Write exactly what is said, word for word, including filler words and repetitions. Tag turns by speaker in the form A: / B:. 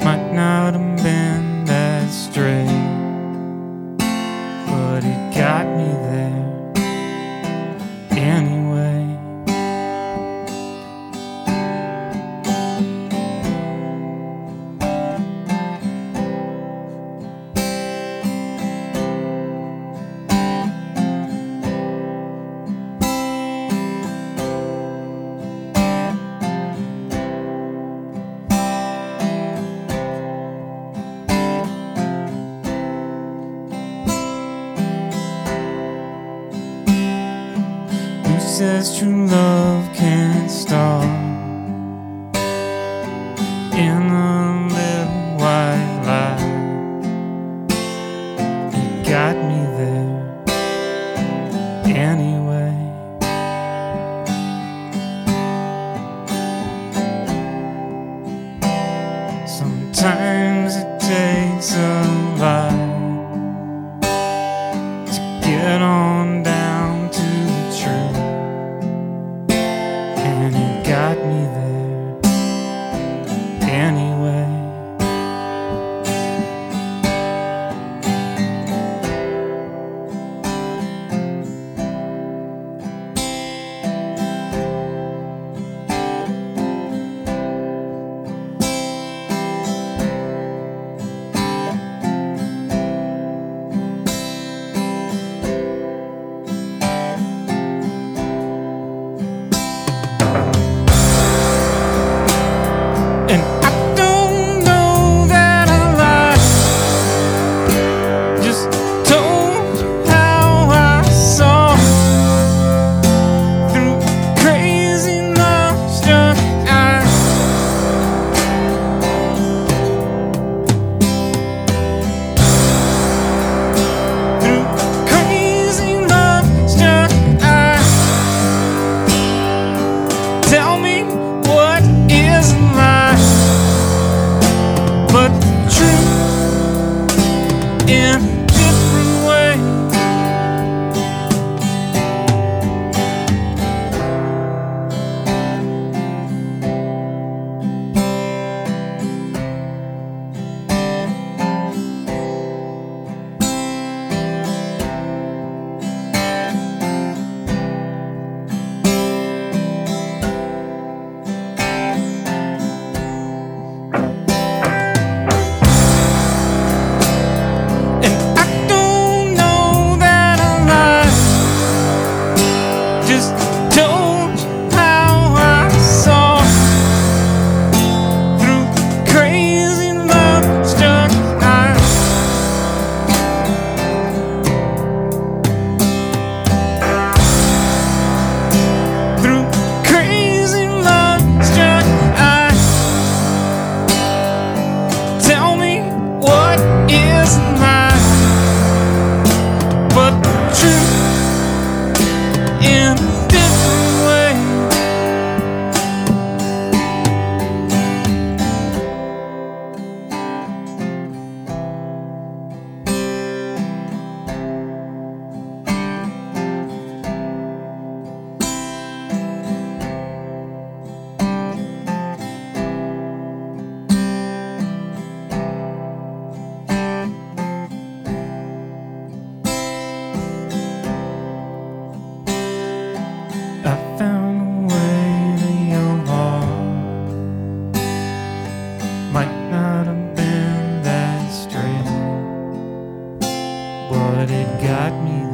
A: might not have been that straight, but it got me there anyway. Who says true love can't start in a little white lie? It got me there anyway. Sometimes it takes a lot to get on down to the truth, and it got me there anyway. And I don't know that I lied, just told you how I saw through crazy love-struck eyes. Through crazy love-struck eyes. Tell me what is a lie, but true in a different way. Just told you how I saw through crazy love-struck eyes. Through crazy love-struck eyes. Tell me what is a lie, but true in a different way. I found a way to your heart, might not have been that straight, but it got me there.